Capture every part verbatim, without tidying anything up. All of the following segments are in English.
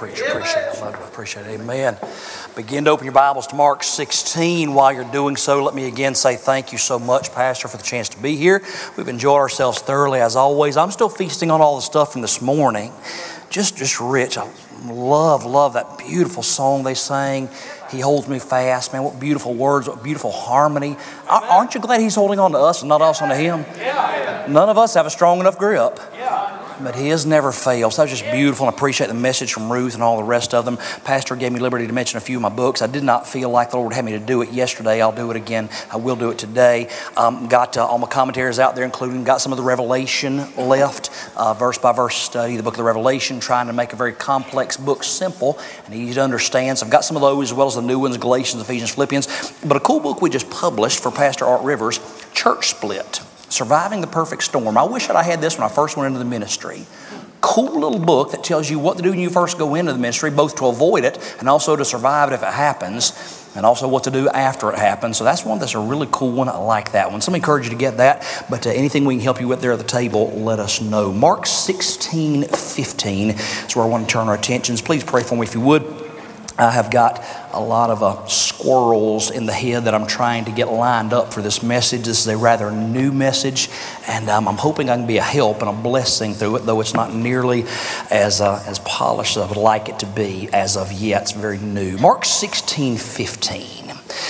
preacher. Appreciate it. I love it. Appreciate it. Amen. Begin to open your Bibles to Mark sixteen. While you're doing so, let me again say thank you so much, Pastor, for the chance to be here. We've enjoyed ourselves thoroughly as always. I'm still feasting on all the stuff from this morning. Just, just rich. I love, love that beautiful song they sang. He holds me fast. Man, what beautiful words, what beautiful harmony. Aren't you glad He's holding on to us and not us on to Him? None of us have a strong enough grip. But His never fails. That was just beautiful, and I appreciate the message from Ruth and all the rest of them. Pastor gave me liberty to mention a few of my books. I did not feel like the Lord had me to do it yesterday. I'll do it again. I will do it today. Um, got uh, all my commentaries out there, including got some of the Revelation left, uh, verse by verse study, the book of the Revelation, trying to make a very complex book simple and easy to understand. So I've got some of those as well as the new ones, Galatians, Ephesians, Philippians. But a cool book we just published for Pastor Art Rivers, Church Split. Surviving the Perfect Storm. I wish that I had this when I first went into the ministry. Cool little book that tells you what to do when you first go into the ministry, both to avoid it and also to survive it if it happens, and also what to do after it happens. So that's one that's a really cool one. I like that one. So I encourage you to get that, but uh, anything we can help you with there at the table, let us know. Mark sixteen fifteen is where I want to turn our attentions. Please pray for me if you would. I have got a lot of uh, squirrels in the head that I'm trying to get lined up for this message. This is a rather new message, and um, I'm hoping I can be a help and a blessing through it, though it's not nearly as uh, as polished as I would like it to be as of yet. It's very new. Mark sixteen fifteen.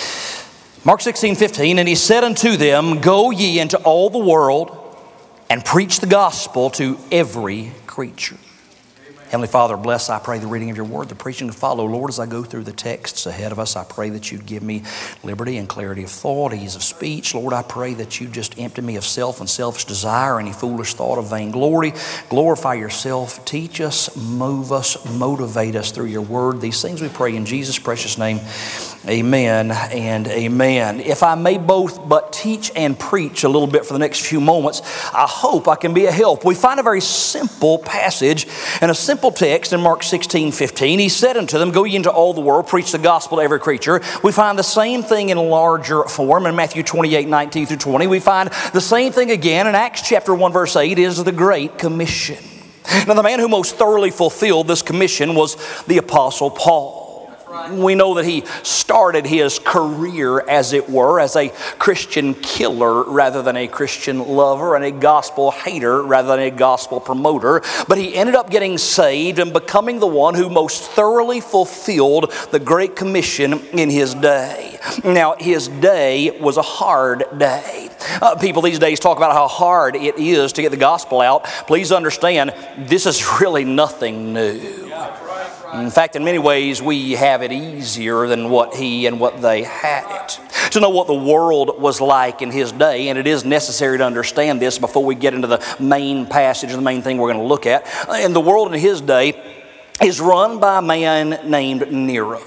Mark sixteen fifteen, and He said unto them, Go ye into all the world and preach the gospel to every creature. Heavenly Father, bless, I pray, the reading of your word, the preaching to follow. Lord, as I go through the texts ahead of us, I pray that you'd give me liberty and clarity of thought, ease of speech. Lord, I pray that you just empty me of self and selfish desire, any foolish thought of vainglory. Glorify yourself. Teach us, move us, motivate us through your word. These things we pray in Jesus' precious name. Amen and amen. If I may both but teach and preach a little bit for the next few moments, I hope I can be a help. We find a very simple passage and a simple text in Mark sixteen fifteen. He said unto them, Go ye into all the world, preach the gospel to every creature. We find the same thing in larger form in Matthew twenty-eight, nineteen through twenty. We find the same thing again in Acts chapter one, verse eight, is the Great Commission. Now, the man who most thoroughly fulfilled this commission was the Apostle Paul. We know that he started his career, as it were, as a Christian killer rather than a Christian lover, and a gospel hater rather than a gospel promoter. But he ended up getting saved and becoming the one who most thoroughly fulfilled the Great Commission in his day. Now, his day was a hard day. Uh, people these days talk about how hard it is to get the gospel out. Please understand, this is really nothing new. In fact, in many ways, we have it easier than what he and what they had it. To know what the world was like in his day, and it is necessary to understand this before we get into the main passage, the main thing we're going to look at. And the world in his day is run by a man named Nero.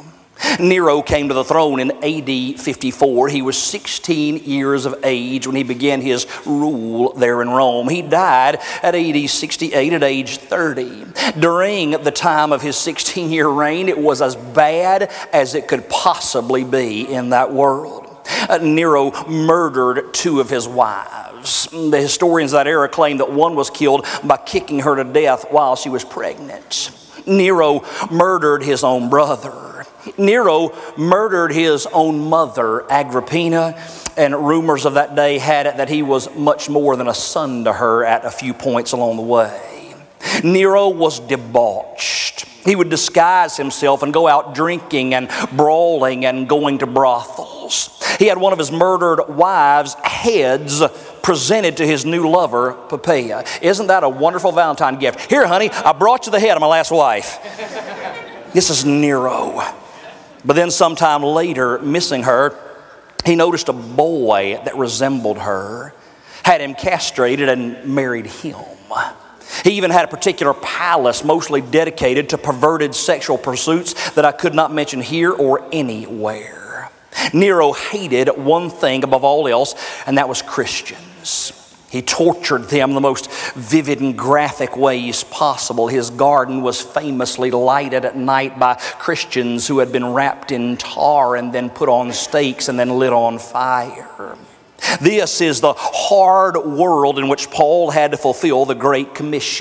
Nero came to the throne in A D fifty-four. He was sixteen years of age when he began his rule there in Rome. He died at A D sixty-eight at age thirty. During the time of his sixteen-year reign, it was as bad as it could possibly be in that world. Uh, Nero murdered two of his wives. The historians of that era claim that one was killed by kicking her to death while she was pregnant. Nero murdered his own brother. Nero murdered his own mother, Agrippina, and rumors of that day had it that he was much more than a son to her at a few points along the way. Nero was debauched. He would disguise himself and go out drinking and brawling and going to brothels. He had one of his murdered wives' heads presented to his new lover, Poppaea. Isn't that a wonderful Valentine gift? Here, honey, I brought you the head of my last wife. This is Nero. But then sometime later, missing her, he noticed a boy that resembled her, had him castrated and married him. He even had a particular palace mostly dedicated to perverted sexual pursuits that I could not mention here or anywhere. Nero hated one thing above all else, and that was Christians. He tortured them the most vivid and graphic ways possible. His garden was famously lighted at night by Christians who had been wrapped in tar and then put on stakes and then lit on fire. This is the hard world in which Paul had to fulfill the Great Commission.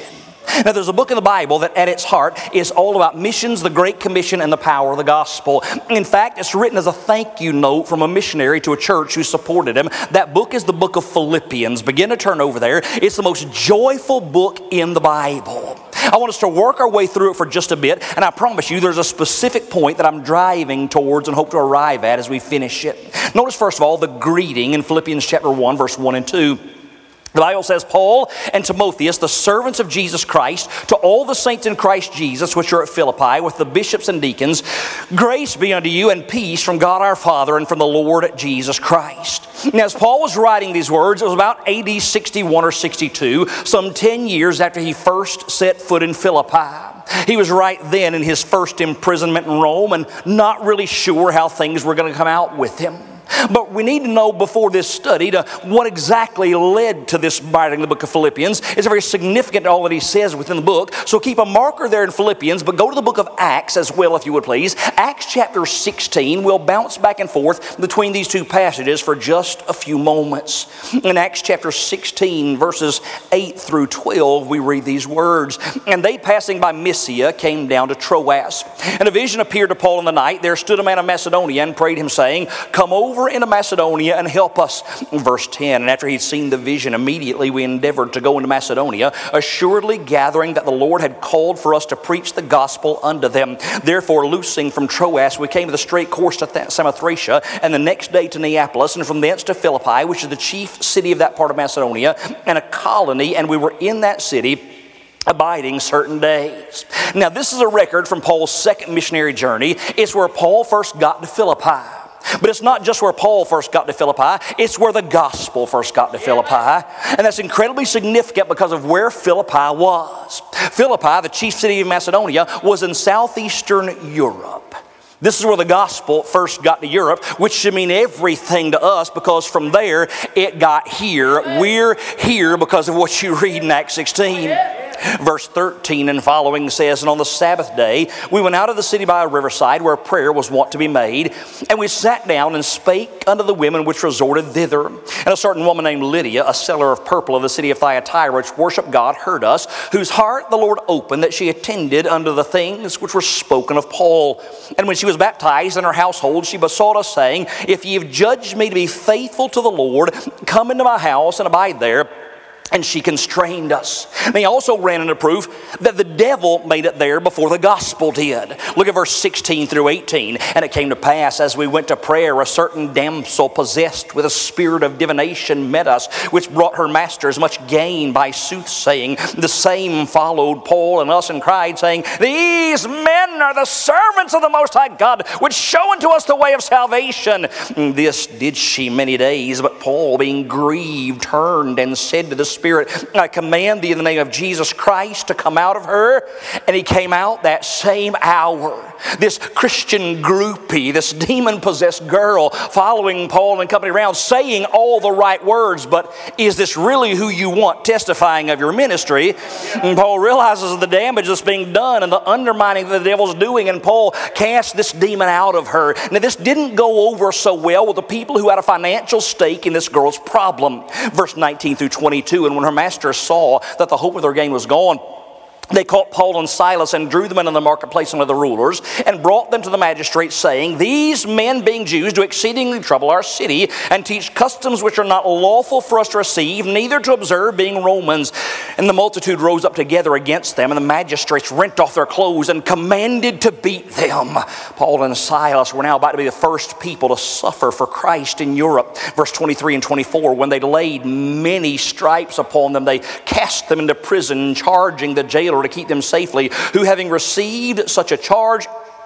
Now, there's a book in the Bible that at its heart is all about missions, the Great Commission, and the power of the gospel. In fact, it's written as a thank you note from a missionary to a church who supported him. That book is the book of Philippians. Begin to turn over there. It's the most joyful book in the Bible. I want us to work our way through it for just a bit, and I promise you there's a specific point that I'm driving towards and hope to arrive at as we finish it. Notice, first of all, the greeting in Philippians chapter one, verse one and two. The Bible says, Paul and Timotheus, the servants of Jesus Christ, to all the saints in Christ Jesus, which are at Philippi, with the bishops and deacons, grace be unto you and peace from God our Father and from the Lord Jesus Christ. Now, as Paul was writing these words, it was about A D sixty-one or sixty-two, some ten years after he first set foot in Philippi. He was right then in his first imprisonment in Rome and not really sure how things were going to come out with him. But we need to know before this study to what exactly led to this writing of the book of Philippians. It's very significant all that he says within the book. So keep a marker there in Philippians, but go to the book of Acts as well, if you would please. Acts chapter sixteen. We'll bounce back and forth between these two passages for just a few moments. In Acts chapter sixteen, verses eight through twelve, we read these words. And they, passing by Mysia, came down to Troas. And a vision appeared to Paul in the night. There stood a man of Macedonia and prayed him, saying, Come over into Macedonia and help us. Verse ten, and after he'd seen the vision, immediately we endeavored to go into Macedonia, assuredly gathering that the Lord had called for us to preach the gospel unto them. Therefore, loosing from Troas, we came to the straight course to Samothracia, and the next day to Neapolis, and from thence to Philippi, which is the chief city of that part of Macedonia, and a colony, and we were in that city abiding certain days. Now, this is a record from Paul's second missionary journey. It's where Paul first got to Philippi. But it's not just where Paul first got to Philippi, it's where the gospel first got to Philippi. And that's incredibly significant because of where Philippi was. Philippi, the chief city of Macedonia, was in southeastern Europe. This is where the gospel first got to Europe, which should mean everything to us because from there it got here. We're here because of what you read in Acts sixteen. Verse thirteen and following says, And on the Sabbath day we went out of the city by a riverside where prayer was wont to be made. And we sat down and spake unto the women which resorted thither. And a certain woman named Lydia, a seller of purple of the city of Thyatira, which worshiped God, heard us, whose heart the Lord opened, that she attended unto the things which were spoken of Paul. And when she was baptized in her household, she besought us, saying, If ye have judged me to be faithful to the Lord, come into my house and abide there. And she constrained us. And they also ran into proof that the devil made it there before the gospel did. Look at verse sixteen through eighteen. And it came to pass, as we went to prayer, a certain damsel possessed with a spirit of divination met us, which brought her masters much gain by soothsaying. The same followed Paul and us and cried, saying, These men are the servants of the Most High God, which show unto us the way of salvation. And this did she many days. But Paul, being grieved, turned and said to the Spirit, I command thee in the name of Jesus Christ to come out of her. And he came out that same hour. This Christian groupie, this demon-possessed girl following Paul and company around, saying all the right words, but is this really who you want testifying of your ministry? And Paul realizes the damage that's being done and the undermining that the devil's doing, and Paul cast this demon out of her. Now, this didn't go over so well with the people who had a financial stake in this girl's problem. Verse nineteen through twenty-two, and when her master saw that the hope of their gain was gone, they caught Paul and Silas and drew them into the marketplace unto the rulers and brought them to the magistrates, saying, These men, being Jews, do exceedingly trouble our city and teach customs which are not lawful for us to receive, neither to observe, being Romans. And the multitude rose up together against them, and the magistrates rent off their clothes and commanded to beat them. Paul and Silas were now about to be the first people to suffer for Christ in Europe. Verse twenty-three and twenty-four, when they laid many stripes upon them, they cast them into prison, charging the jailer to keep them safely, who having received such a charge,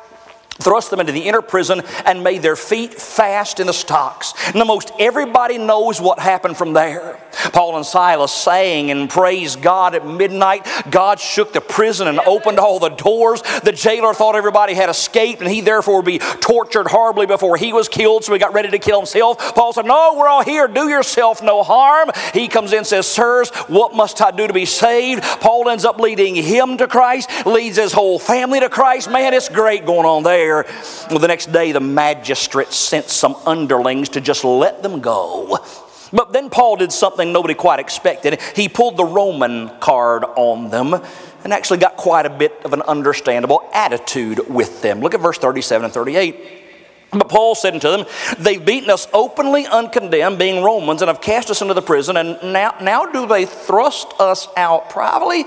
thrust them into the inner prison and made their feet fast in the stocks. And the most everybody knows what happened from there. Paul and Silas sang and praised God at midnight. God shook the prison and opened all the doors. The jailer thought everybody had escaped, and he therefore would be tortured horribly before he was killed, so he got ready to kill himself. Paul said, No, we're all here. Do yourself no harm. He comes in and says, Sirs, what must I do to be saved? Paul ends up leading him to Christ, leads his whole family to Christ. Man, it's great going on there. Well, the next day, the magistrate sent some underlings to just let them go. But then Paul did something nobody quite expected. He pulled the Roman card on them. and actually got quite a bit of an understandable attitude with them. Look at verse thirty-seven and thirty-eight. But Paul said unto them, they've beaten us openly uncondemned, being Romans, and have cast us into the prison, and now, now do they thrust us out privately?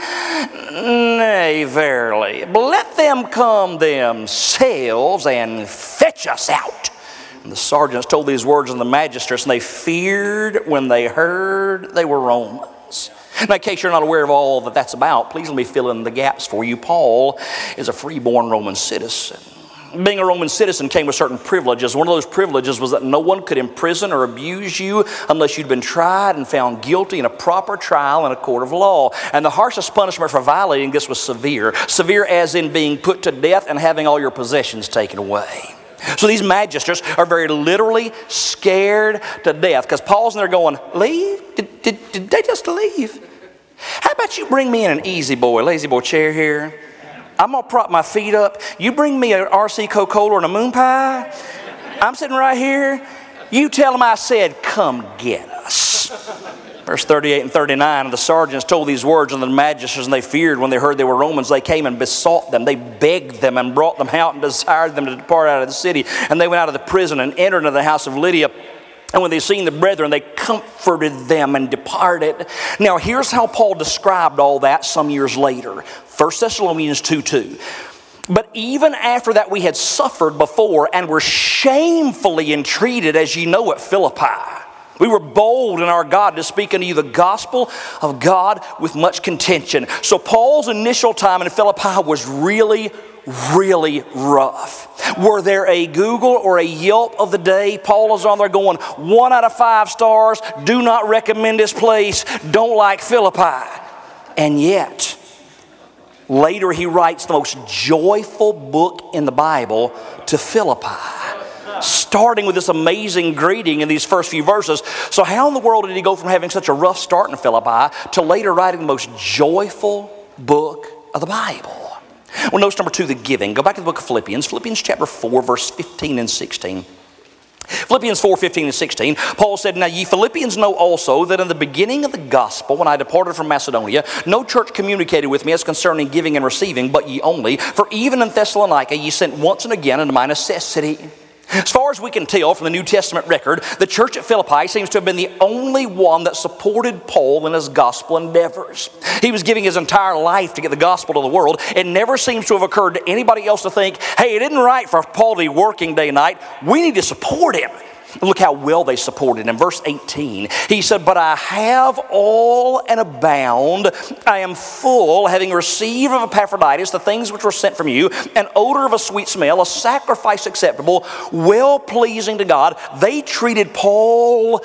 Nay, verily. But let them come themselves and fetch us out. And the sergeants told these words unto the magistrates, and they feared when they heard they were Romans. Now, in case you're not aware of all that that's about, please let me fill in the gaps for you. Paul is a freeborn Roman citizen. Being a Roman citizen came with certain privileges. One of those privileges was that no one could imprison or abuse you unless you'd been tried and found guilty in a proper trial in a court of law. And the harshest punishment for violating this was severe. Severe as in being put to death and having all your possessions taken away. So these magistrates are very literally scared to death because Paul's in there going, leave? Did, did, did they just leave? How about you bring me in an easy boy, lazy boy chair here? I'm going to prop my feet up. You bring me an R C Coca-Cola and a moon pie. I'm sitting right here. You tell them I said, come get us. Verse thirty-eight and thirty-nine, and the sergeants told these words unto the magistrates, and they feared when they heard they were Romans. They came and besought them. They begged them and brought them out and desired them to depart out of the city. And they went out of the prison and entered into the house of Lydia. And when they seen the brethren, they comforted them and departed. Now, here's how Paul described all that some years later. First Thessalonians two two. But even after that we had suffered before and were shamefully entreated, as ye know, at Philippi. We were bold in our God to speak unto you the gospel of God with much contention. So Paul's initial time in Philippi was really, really rough. Were there a Google or a Yelp of the day? Paul is on there going, one out of five stars, do not recommend this place, don't like Philippi. And yet, later he writes the most joyful book in the Bible to Philippi, starting with this amazing greeting in these first few verses. So how in the world did he go from having such a rough start in Philippi to later writing the most joyful book of the Bible? Well, notice number two, the giving. Go back to the book of Philippians. Philippians chapter four, verse fifteen and sixteen. Philippians four, fifteen and sixteen, Paul said, now ye Philippians know also that in the beginning of the gospel, when I departed from Macedonia, no church communicated with me as concerning giving and receiving, but ye only. For even in Thessalonica ye sent once and again unto my necessity. As far as we can tell from the New Testament record, the church at Philippi seems to have been the only one that supported Paul in his gospel endeavors. He was giving his entire life to get the gospel to the world. It never seems to have occurred to anybody else to think, hey, it isn't right for Paul to be working day and night. We need to support him. Look how well they supported him. In verse eighteen, he said, but I have all and abound. I am full, having received of Epaphroditus the things which were sent from you, an odor of a sweet smell, a sacrifice acceptable, well-pleasing to God. They treated Paul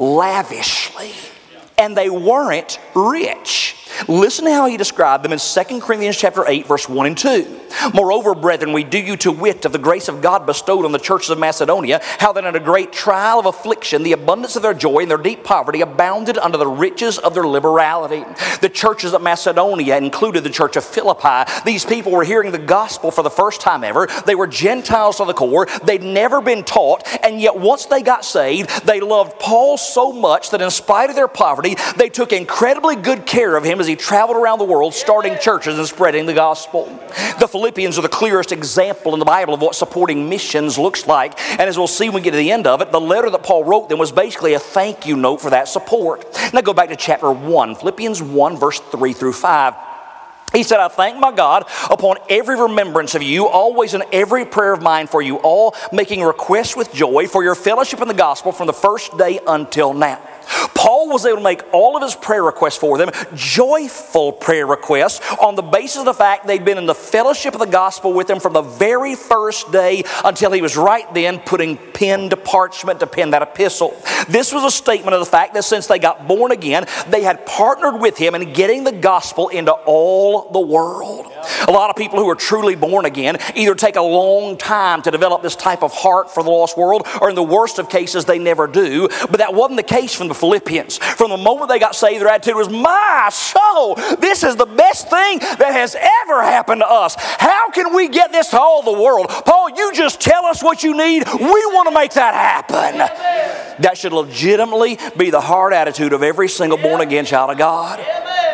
lavishly, and they weren't rich. Listen to how he described them in Second Corinthians chapter eight, verse one and two. Moreover, brethren, we do you to wit of the grace of God bestowed on the churches of Macedonia, how that in a great trial of affliction, the abundance of their joy and their deep poverty abounded unto the riches of their liberality. The churches of Macedonia included the church of Philippi. These people were hearing the gospel for the first time ever. They were Gentiles to the core. They'd never been taught, and yet once they got saved, they loved Paul so much that in spite of their poverty, they took incredibly good care of him as he traveled around the world starting churches and spreading the gospel. The Philippians are the clearest example in the Bible of what supporting missions looks like. And as we'll see when we get to the end of it, the letter that Paul wrote them was basically a thank you note for that support. Now go back to chapter one, Philippians one, verse three through five. He said, I thank my God upon every remembrance of you, always in every prayer of mine for you all, making requests with joy for your fellowship in the gospel from the first day until now. Paul was able to make all of his prayer requests for them, joyful prayer requests, on the basis of the fact they'd been in the fellowship of the gospel with him from the very first day until he was right then putting pen to parchment to pen that epistle. This was a statement of the fact that since they got born again, they had partnered with him in getting the gospel into all the world. A lot of people who are truly born again either take a long time to develop this type of heart for the lost world, or in the worst of cases, they never do. But that wasn't the case from the Philippians. From the moment they got saved, their attitude was, my soul, this is the best thing that has ever happened to us. How can we get this to all the world? Paul, you just tell us what you need. We want to make that happen. That should legitimately be the heart attitude of every single born again child of God.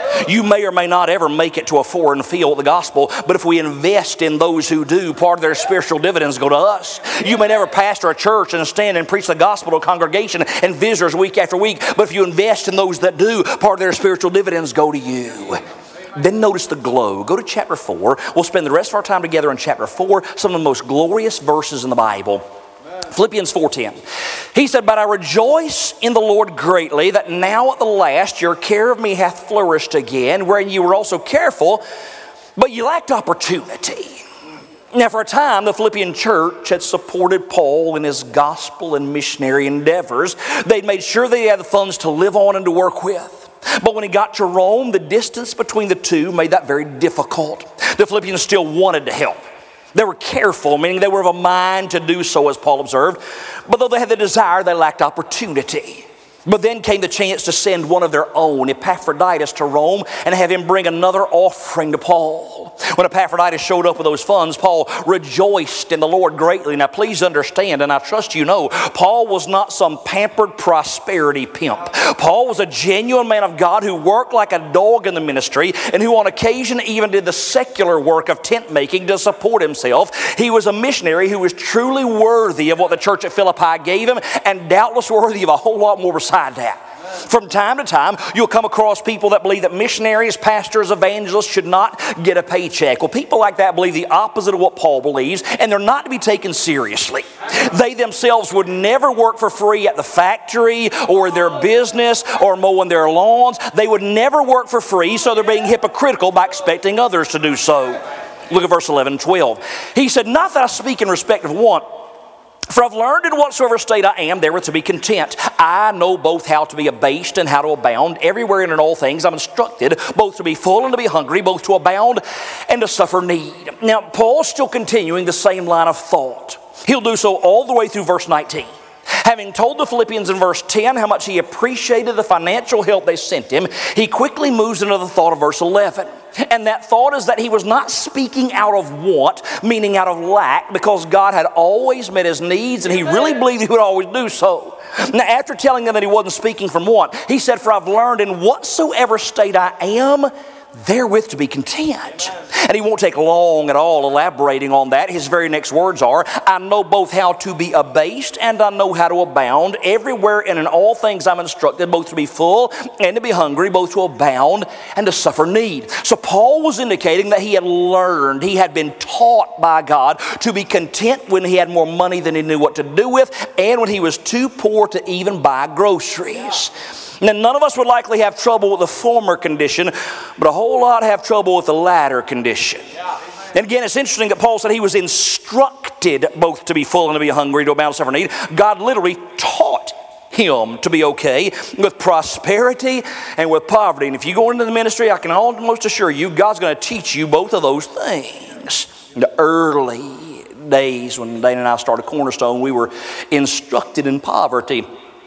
You may or may not ever make it to a foreign field of the gospel, but if we invest in those who do, part of their spiritual dividends go to us. You may never pastor a church and stand and preach the gospel to a congregation and visitors week after week, but if you invest in those that do, part of their spiritual dividends go to you. Then notice the glow. Go to chapter four. We'll spend the rest of our time together in chapter four, some of the most glorious verses in the Bible. Philippians four ten. He said, "But I rejoice in the Lord greatly, that now at the last your care of me hath flourished again, wherein you were also careful, but you lacked opportunity." Now for a time, the Philippian church had supported Paul in his gospel and missionary endeavors. They'd made sure they had the funds to live on and to work with. But when he got to Rome, the distance between the two made that very difficult. The Philippians still wanted to help. They were careful, meaning they were of a mind to do so, as Paul observed. But though they had the desire, they lacked opportunity. But then came the chance to send one of their own, Epaphroditus, to Rome and have him bring another offering to Paul. When Epaphroditus showed up with those funds, Paul rejoiced in the Lord greatly. Now please understand, and I trust you know, Paul was not some pampered prosperity pimp. Paul was a genuine man of God who worked like a dog in the ministry and who on occasion even did the secular work of tent making to support himself. He was a missionary who was truly worthy of what the church at Philippi gave him, and doubtless worthy of a whole lot more besides that. From time to time, you'll come across people that believe that missionaries, pastors, evangelists should not get a paycheck. Well, people like that believe the opposite of what Paul believes, and they're not to be taken seriously. They themselves would never work for free at the factory or their business or mowing their lawns. They would never work for free, so they're being hypocritical by expecting others to do so. Look at verse eleven and twelve. He said, "Not that I speak in respect of want, for I've learned in whatsoever state I am therewith to be content. I know both how to be abased and how to abound. Everywhere and in all things I'm instructed, both to be full and to be hungry, both to abound and to suffer need." Now, Paul's still continuing the same line of thought. He'll do so all the way through verse nineteen. Having told the Philippians in verse ten how much he appreciated the financial help they sent him, he quickly moves into the thought of verse eleven. And that thought is that he was not speaking out of want, meaning out of lack, because God had always met his needs and he really believed he would always do so. Now, after telling them that he wasn't speaking from want, he said, "For I've learned in whatsoever state I am, therewith to be content." And he won't take long at all elaborating on that. His very next words are, "I know both how to be abased and I know how to abound. Everywhere and in all things I'm instructed, both to be full and to be hungry, both to abound and to suffer need." So Paul was indicating that he had learned, he had been taught by God to be content when he had more money than he knew what to do with, and when he was too poor to even buy groceries. Now, none of us would likely have trouble with the former condition, but a whole lot have trouble with the latter condition. And again, it's interesting that Paul said he was instructed both to be full and to be hungry, to abound and suffer need. God literally taught him to be okay with prosperity and with poverty. And if you go into the ministry, I can almost assure you, God's going to teach you both of those things. In the early days when Dana and I started Cornerstone, we were instructed in poverty.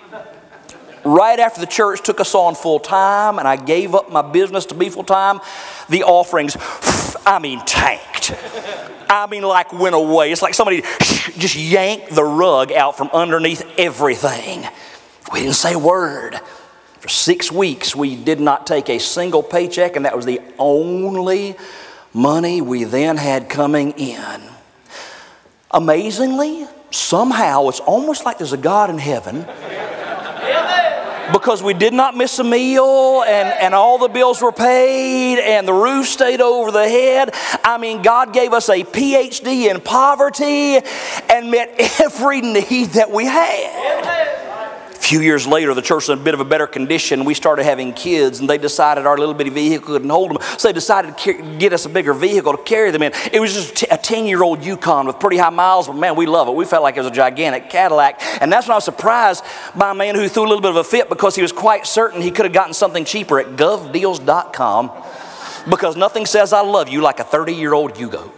Right after the church took us on full time and I gave up my business to be full time, the offerings, I mean, tanked. I mean, like went away. It's like somebody just yanked the rug out from underneath everything. We didn't say a word. For six weeks, we did not take a single paycheck, and that was the only money we then had coming in. Amazingly, somehow, it's almost like there's a God in heaven. Because we did not miss a meal, and, and all the bills were paid, and the roof stayed over the head. I mean, God gave us a P H D in poverty and met every need that we had. A few years later, the church was in a bit of a better condition. We started having kids, and they decided our little bitty vehicle couldn't hold them. So they decided to get us a bigger vehicle to carry them in. It was just a ten-year-old Yukon with pretty high miles, but man, we love it. We felt like it was a gigantic Cadillac. And that's when I was surprised by a man who threw a little bit of a fit because he was quite certain he could have gotten something cheaper at gov deals dot com, because nothing says I love you like a thirty-year-old Yugo.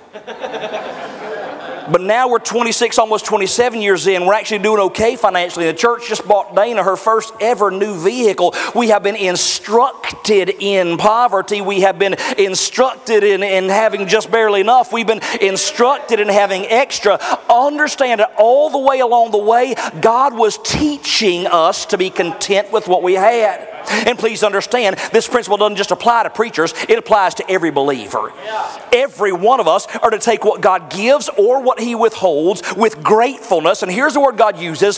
But now we're twenty-six, almost twenty-seven years in. We're actually doing okay financially. The church just bought Dana her first ever new vehicle. We have been instructed in poverty. We have been instructed in, in having just barely enough. We've been instructed in having extra. Understand that all the way along the way, God was teaching us to be content with what we had. And please understand, this principle doesn't just apply to preachers, it applies to every believer. Every one of us are to take what God gives or what He withholds with gratefulness, and here's the word God uses,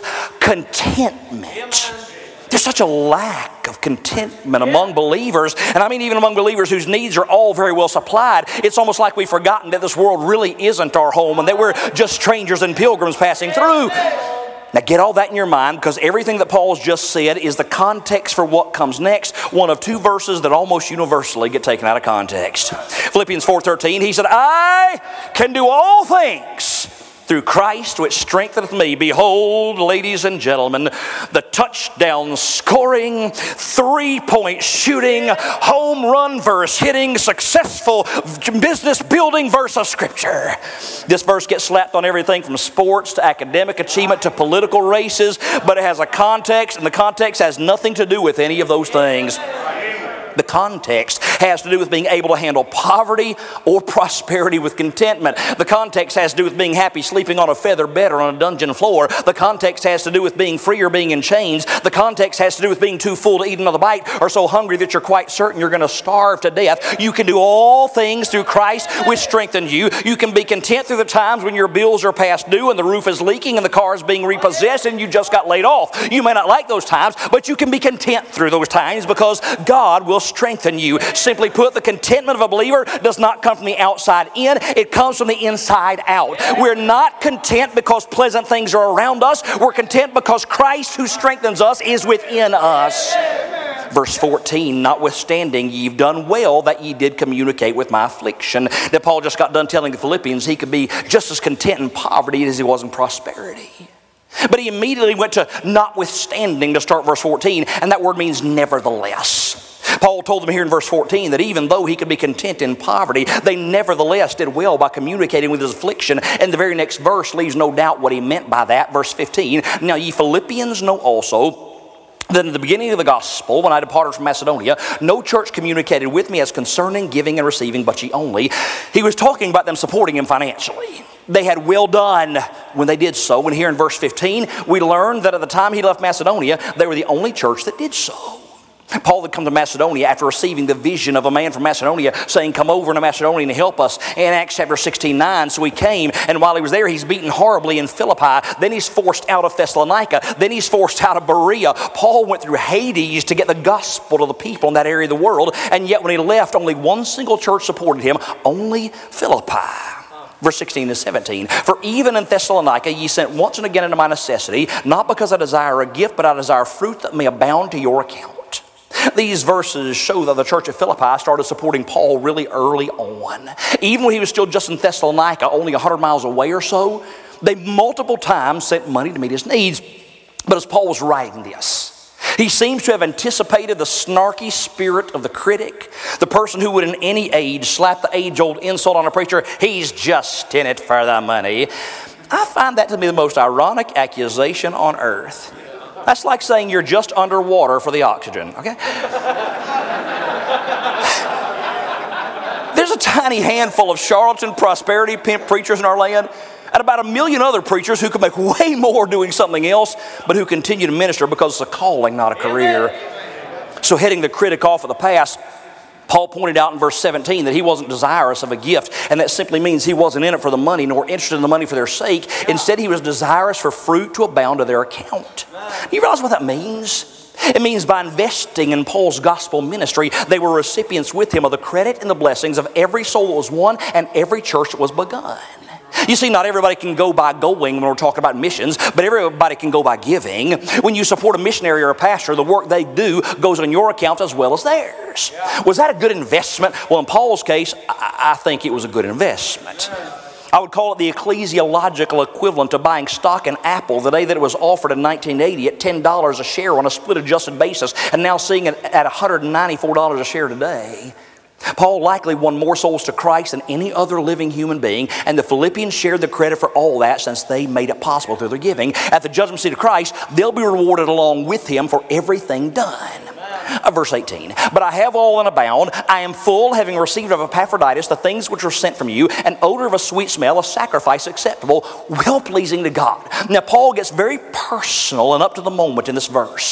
contentment. There's such a lack of contentment among believers, and I mean even among believers whose needs are all very well supplied. It's almost like we've forgotten that this world really isn't our home and that we're just strangers and pilgrims passing through. Now get all that in your mind, because everything that Paul's just said is the context for what comes next. One of two verses that almost universally get taken out of context. Philippians four thirteen, he said, I can do all things through Christ which strengtheneth me. Behold, ladies and gentlemen, the touchdown scoring, three-point shooting, home run verse hitting, successful business building verse of Scripture. This verse gets slapped on everything from sports to academic achievement to political races, but it has a context, and the context has nothing to do with any of those things. The context has to do with being able to handle poverty or prosperity with contentment. The context has to do with being happy sleeping on a feather bed or on a dungeon floor. The context has to do with being free or being in chains. The context has to do with being too full to eat another bite or so hungry that you're quite certain you're going to starve to death. You can do all things through Christ which strengthens you. You can be content through the times when your bills are past due and the roof is leaking and the car is being repossessed and you just got laid off. You may not like those times, but you can be content through those times because God will strengthen you. Simply put, the contentment of a believer does not come from the outside in, it comes from the inside out. We're not content because pleasant things are around us. We're content because Christ who strengthens us is within us. Verse fourteen, notwithstanding, ye've done well that ye did communicate with my affliction. That Paul just got done telling the Philippians he could be just as content in poverty as he was in prosperity. But he immediately went to notwithstanding to start verse fourteen, and that word means nevertheless. Paul told them here in verse fourteen that even though he could be content in poverty, they nevertheless did well by communicating with his affliction. And the very next verse leaves no doubt what he meant by that. Verse fifteen, now ye Philippians know also that in the beginning of the gospel, when I departed from Macedonia, no church communicated with me as concerning giving and receiving, but ye only. He was talking about them supporting him financially. They had well done when they did so. And here in verse fifteen, we learn that at the time he left Macedonia, they were the only church that did so. Paul had come to Macedonia after receiving the vision of a man from Macedonia saying, come over to Macedonia and help us. In Acts chapter sixteen nine, so he came, and while he was there, he's beaten horribly in Philippi. Then he's forced out of Thessalonica. Then he's forced out of Berea. Paul went through Hades to get the gospel to the people in that area of the world, and yet when he left, only one single church supported him, only Philippi. Verse sixteen and seventeen, for even in Thessalonica ye sent once and again into my necessity, not because I desire a gift, but I desire fruit that may abound to your account. These verses show that the church of Philippi started supporting Paul really early on. Even when he was still just in Thessalonica, only one hundred miles away or so, they multiple times sent money to meet his needs. But as Paul was writing this, he seems to have anticipated the snarky spirit of the critic, the person who would in any age slap the age-old insult on a preacher, he's just in it for the money. I find that to be the most ironic accusation on earth. That's like saying you're just underwater for the oxygen, okay? There's a tiny handful of charlatan prosperity pimp preachers in our land, and about a million other preachers who could make way more doing something else, but who continue to minister because it's a calling, not a career. So heading the critic off of the pass, Paul pointed out in verse seventeen that he wasn't desirous of a gift, and that simply means he wasn't in it for the money nor interested in the money for their sake. Instead, he was desirous for fruit to abound to their account. You realize what that means? It means by investing in Paul's gospel ministry, they were recipients with him of the credit and the blessings of every soul that was won and every church that was begun. You see, not everybody can go by going when we're talking about missions, but everybody can go by giving. When you support a missionary or a pastor, the work they do goes on your account as well as theirs. Yeah. Was that a good investment? Well, in Paul's case, I, I think it was a good investment. I would call it the ecclesiological equivalent to buying stock in Apple the day that it was offered in nineteen eighty at ten dollars a share on a split-adjusted basis, and now seeing it at one hundred ninety-four dollars a share today. Paul likely won more souls to Christ than any other living human being, and the Philippians shared the credit for all that since they made it possible through their giving. At the judgment seat of Christ, they'll be rewarded along with him for everything done. Uh, verse eighteen, but I have all in abound. I am full, having received of Epaphroditus the things which were sent from you, an odor of a sweet smell, a sacrifice acceptable, well-pleasing to God. Now, Paul gets very personal and up to the moment in this verse.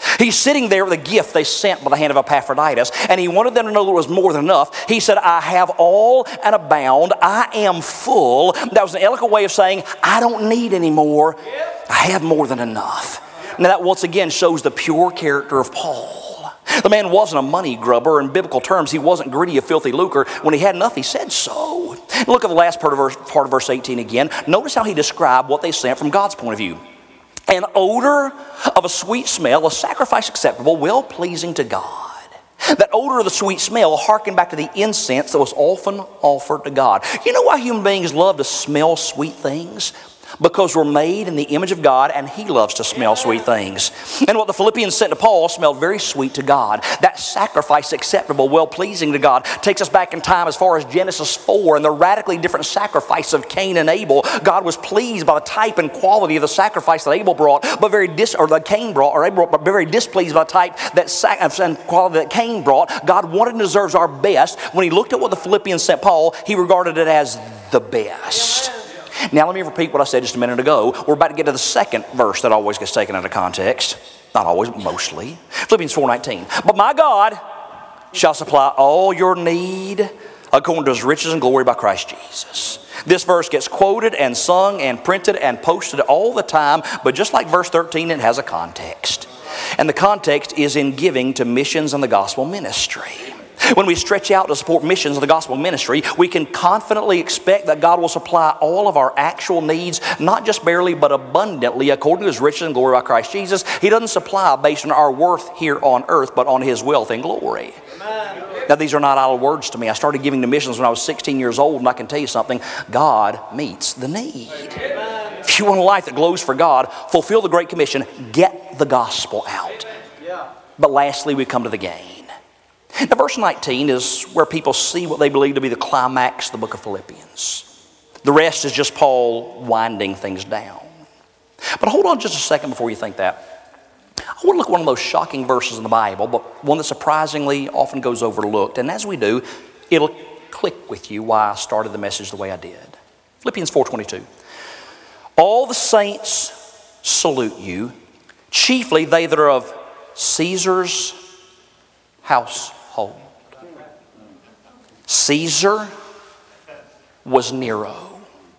He's sitting there with a gift they sent by the hand of Epaphroditus, and he wanted them to know that it was more than enough. He said, I have all and abound. I am full. That was an eloquent way of saying, I don't need any more. I have more than enough. Now that once again shows the pure character of Paul. The man wasn't a money grubber. In biblical terms, he wasn't greedy of filthy lucre. When he had enough, he said so. Look at the last part of verse, part of verse eighteen again. Notice how he described what they sent from God's point of view. An odor of a sweet smell, a sacrifice acceptable, well-pleasing to God. That odor of the sweet smell harkened back to the incense that was often offered to God. You know why human beings love to smell sweet things? Because we're made in the image of God, and He loves to smell sweet things. And what the Philippians sent to Paul smelled very sweet to God. That sacrifice acceptable, well-pleasing to God, takes us back in time as far as Genesis four and the radically different sacrifice of Cain and Abel. God was pleased by the type and quality of the sacrifice that Abel brought, but very dis or that Cain brought, or Abel brought, but very displeased by the type that sac and quality that Cain brought. God wanted and deserves our best. When He looked at what the Philippians sent Paul, He regarded it as the best. Now let me repeat what I said just a minute ago. We're about to get to the second verse that always gets taken out of context. Not always, but mostly. Philippians four nineteen. But my God shall supply all your need according to His riches and glory by Christ Jesus. This verse gets quoted and sung and printed and posted all the time, but just like verse thirteen, it has a context. And the context is in giving to missions and the gospel ministry. When we stretch out to support missions and the gospel ministry, we can confidently expect that God will supply all of our actual needs, not just barely, but abundantly, according to His riches and glory by Christ Jesus. He doesn't supply based on our worth here on earth, but on His wealth and glory. Amen. Now, these are not idle words to me. I started giving to missions when I was sixteen years old, and I can tell you something, God meets the need. Amen. If you want a life that glows for God, fulfill the Great Commission, get the gospel out. Yeah. But lastly, we come to the gain. Now, verse nineteen is where people see what they believe to be the climax of the book of Philippians. The rest is just Paul winding things down. But hold on just a second before you think that. I want to look at one of those shocking verses in the Bible, but one that surprisingly often goes overlooked. And as we do, it'll click with you why I started the message the way I did. Philippians four twenty-two. All the saints salute you, chiefly they that are of Caesar's household. Caesar was Nero.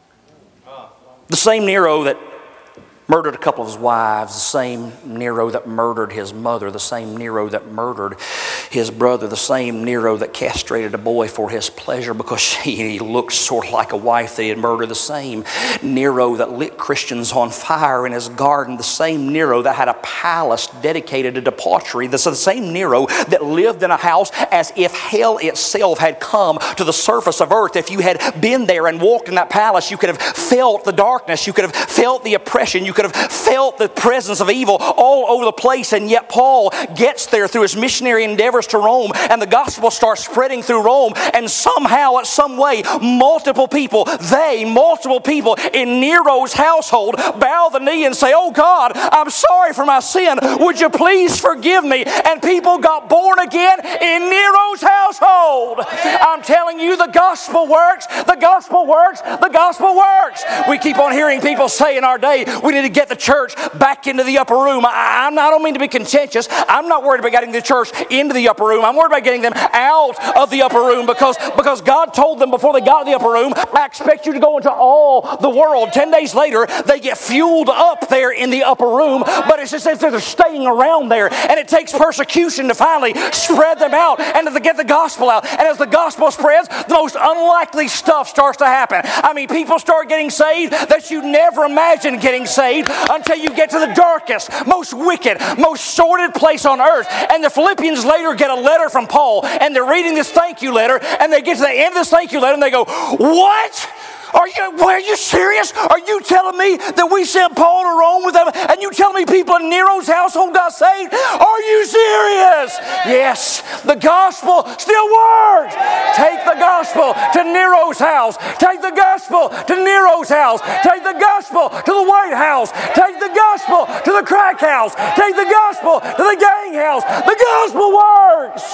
The same Nero that murdered a couple of his wives, the same Nero that murdered his mother, the same Nero that murdered his brother, the same Nero that castrated a boy for his pleasure because she looked sort of like a wife that he had murdered, the same Nero that lit Christians on fire in his garden, the same Nero that had a palace dedicated to debauchery, the same Nero that lived in a house as if hell itself had come to the surface of earth. If you had been there and walked in that palace, you could have felt the darkness, you could have felt the oppression, you could have felt the presence of evil all over the place. And yet Paul gets there through his missionary endeavors to Rome, and the gospel starts spreading through Rome, and somehow, at some way, multiple people, they, multiple people in Nero's household bow the knee and say, oh God, I'm sorry for my sin. Would you please forgive me? And people got born again in Nero's household. I'm telling you, the gospel works, the gospel works, the gospel works. We keep on hearing people say in our day, we need to get the church back into the upper room. I, I'm not, I don't mean to be contentious. I'm not worried about getting the church into the upper room. I'm worried about getting them out of the upper room because, because God told them before they got in the upper room, I expect you to go into all the world. Ten days later, they get fueled up there in the upper room, but it's as if they're staying around there. And it takes persecution to finally spread them out and to get the gospel out. And as the gospel spreads, the most unlikely stuff starts to happen. I mean, people start getting saved that you never imagined getting saved until you get to the darkest, most wicked, most sordid place on earth. And the Philippians later get a letter from Paul, and they're reading this thank you letter, and they get to the end of this thank you letter, and they go, what? Are you, are you serious? Are you telling me that we sent Paul to Rome with them, and you telling me people in Nero's household got saved? Are you serious? Yes, the gospel still works. Take the gospel to Nero's house. Take the gospel to Nero's house. Take the gospel to the White House. Take the gospel to the crack house. Take the gospel to the gang house. The gospel works.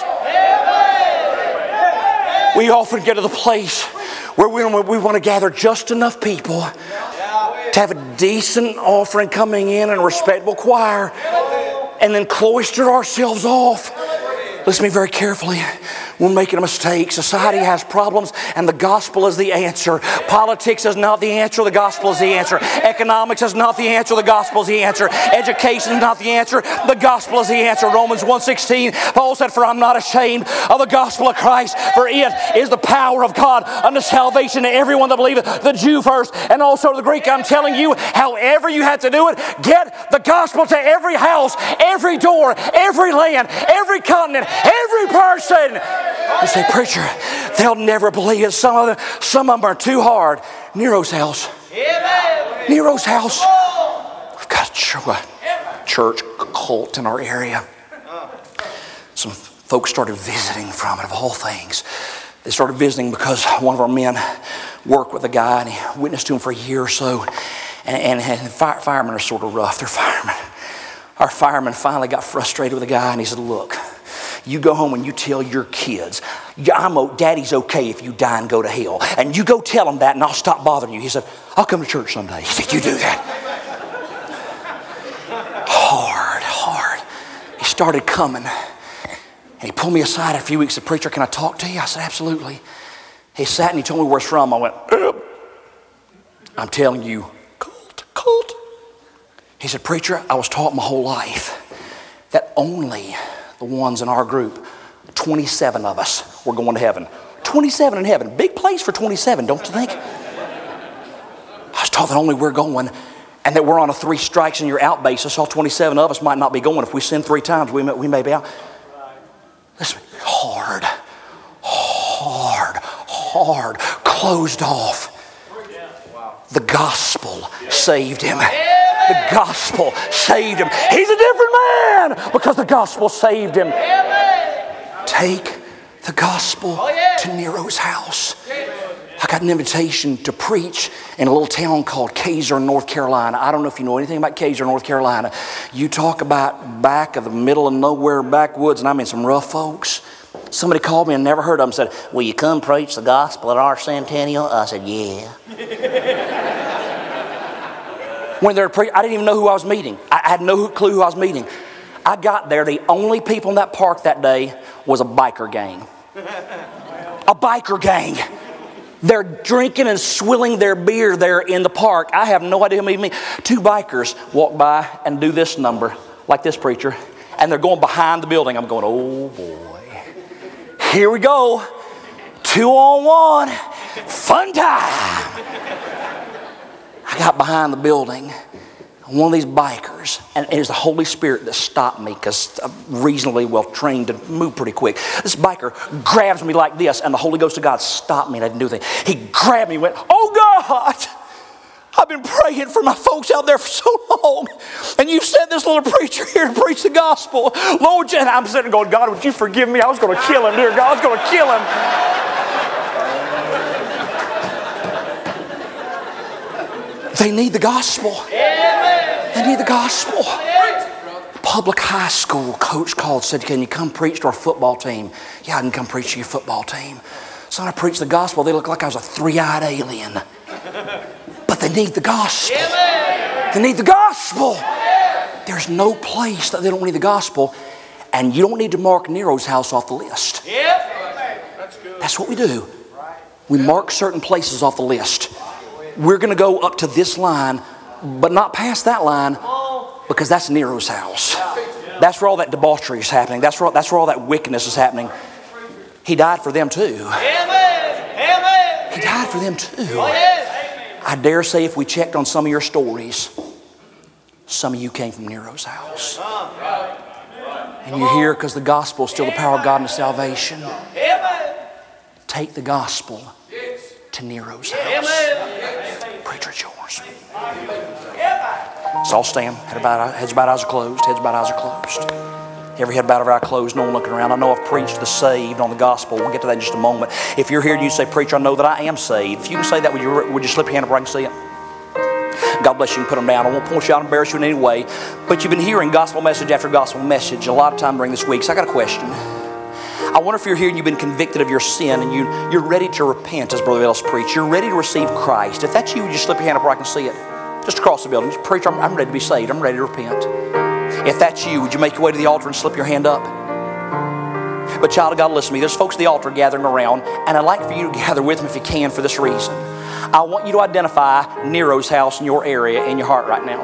We often get to the place where we, we want to gather just enough people to have a decent offering coming in and a respectable choir. and then cloister ourselves off. Listen to me very carefully. We're making a mistake. Society has problems, and the gospel is the answer. Politics is not the answer. The gospel is the answer. Economics is not the answer. The gospel is the answer. Education is not the answer. The gospel is the answer. Romans one sixteen, Paul said, "For I'm not ashamed of the gospel of Christ, for it is the power of God unto salvation to everyone that believeth, the Jew first, and also the Greek." I'm telling you, however you have to do it, get the gospel to every house, every door, every land, every continent, every person. You say, "Preacher, they'll never believe it. Some of them, some of them are too hard." Nero's house. Amen. Nero's house. We've got a church cult in our area. Some folks started visiting from it, of all things. They started visiting because one of our men worked with a guy, and he witnessed to him for a year or so. And, and, and fire, firemen are sort of rough. They're firemen. Our fireman finally got frustrated with the guy, and he said, "Look, you go home and you tell your kids, I'm, Daddy's okay if you die and go to hell. And you go tell them that, and I'll stop bothering you." He said, "I'll come to church someday." He said, "You do that." Hard, hard. He started coming. And he pulled me aside after a few weeks and said, "Preacher, can I talk to you?" I said, "Absolutely." He sat and he told me where it's from. I went, "Yep." "I'm telling you, cult, cult." He said, "Preacher, I was taught my whole life that only the ones in our group, twenty-seven of us, were going to heaven." twenty-seven in heaven. Big place for twenty-seven, don't you think? I was taught that only we're going, and that we're on a three strikes and you're out basis. All twenty-seven of us might not be going. If we sin three times, we may, we may be out. Listen, hard, hard, hard, closed off. The gospel saved him. The gospel saved him. He's a different man because the gospel saved him. Take the gospel to Nero's house. I got an invitation to preach in a little town called Kaiser, North Carolina. I don't know if you know anything about Kaiser, North Carolina. You talk about back of the middle of nowhere backwoods, and I mean some rough folks. Somebody called me and never heard of them, said, "Will you come preach the gospel at our centennial?" I said, "Yeah." When they're pre- I didn't even know who I was meeting. I had no clue who I was meeting. I got there. The only people in that park that day was a biker gang. A biker gang. They're drinking and swilling their beer there in the park. I have no idea who made me. Two bikers walk by and do this number, like this preacher, and they're going behind the building. I'm going, "Oh boy, here we go. Two on one, fun time." I got behind the building, and one of these bikers, and it was the Holy Spirit that stopped me because I'm reasonably well trained to move pretty quick. This biker grabs me like this, and the Holy Ghost of God stopped me, and I didn't do anything. He grabbed me and went, "Oh God, I've been praying for my folks out there for so long, and you sent this little preacher here to preach the gospel. Lord," and I'm sitting going, "God, would you forgive me? I was going to kill him, dear God. I was going to kill him." They need the gospel. They need the gospel. Public high school coach called, said, "Can you come preach to our football team?" "Yeah, I can come preach to your football team." So I preached the gospel. They looked like I was a three-eyed alien. But they need the gospel. They need the gospel. There's no place that they don't need the gospel. And you don't need to mark Nero's house off the list. That's what we do. We mark certain places off the list. We're going to go up to this line, but not past that line, because that's Nero's house. That's where all that debauchery is happening. That's where, that's where all that wickedness is happening. He died for them too. He died for them too. I dare say if we checked on some of your stories, some of you came from Nero's house. And you're here because the gospel is still the power of God into salvation. Take the gospel to Nero's house. Preacher, it's yours. So I'll stand. Head about, heads about, eyes are closed. Heads about, eyes are closed. Every head bowed, every eye closed, no one looking around. I know I've preached the saved on the gospel. We'll get to that in just a moment. If you're here and you say, "Preacher, I know that I am saved." If you can say that, would you, would you slip your hand up where I can see it? God bless you. You can put them down. I won't point you out and embarrass you in any way. But you've been hearing gospel message after gospel message a lot of time during this week. So I got a question. I wonder if you're here and you've been convicted of your sin and you, you're ready to repent, as Brother Ellis preached. You're ready to receive Christ. If that's you, would you slip your hand up where I can see it? Just across the building. Preacher, I'm, I'm ready to be saved. I'm ready to repent. If that's you, would you make your way to the altar and slip your hand up? But child of God, listen to me. There's folks at the altar gathering around, and I'd like for you to gather with them if you can for this reason. I want you to identify Nero's house in your area, in your heart right now.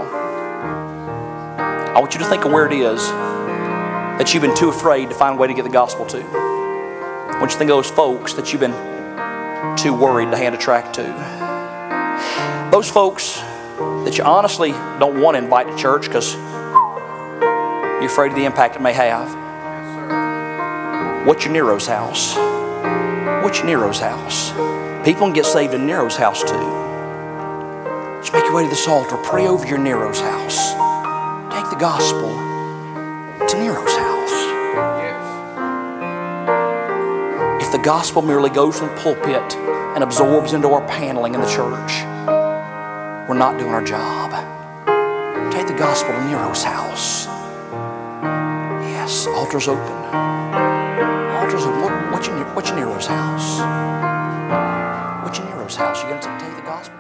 I want you to think of where it is that you've been too afraid to find a way to get the gospel to. I want you to think of those folks that you've been too worried to hand a tract to. Those folks that you honestly don't want to invite to church because you're afraid of the impact it may have. What's your Nero's house? What's your Nero's house? People can get saved in Nero's house too. Just make your way to this altar. Pray over your Nero's house. Take the gospel to Nero's house. If the gospel merely goes from the pulpit and absorbs into our paneling in the church, we're not doing our job. Take the gospel to Nero's house. Yes, altar's open. Altar's open. What, what's, your, what's your Nero's house? What's your Nero's house? You going to take the gospel?